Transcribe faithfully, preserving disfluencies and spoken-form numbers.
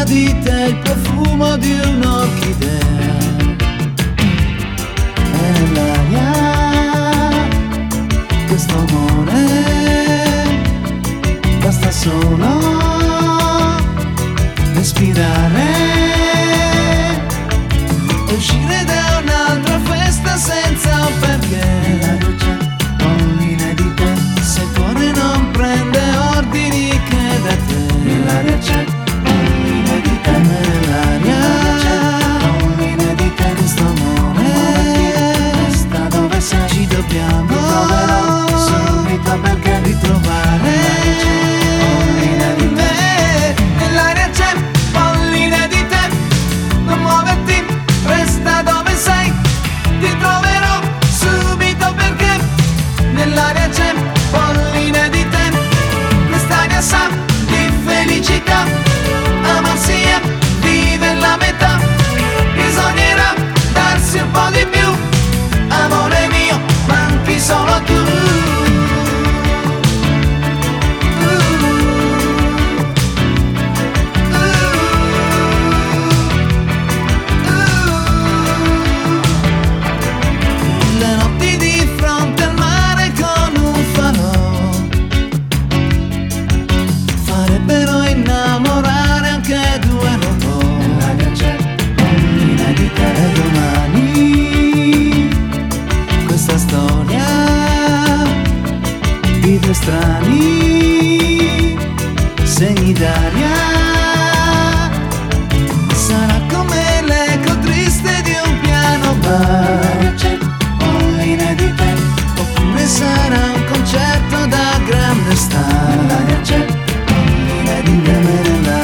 di te il profumo di un'orchidea. E nell'aria questo amore basta solo respirare e uscire da un'altra festa senza un perché. La luce collina di te, se il cuore non prende ordini che da te. Nell'aria c'è collina di te, nell'aria c'è collina di te. Questo amore resta dove sei, ci dobbiamo troverò subito perché ritrovare. Nell'aria c'è polline di te, quest'aria sa di felicità, amarsi e vive la metà, bisognerà darsi un po' di più, amore mio, manchi solo tu. Di due strani segni d'aria, sarà come l'eco triste di un piano bar. C'è polline di te, oppure sarà un concerto da grande star. Nell'aria c'è polline di te,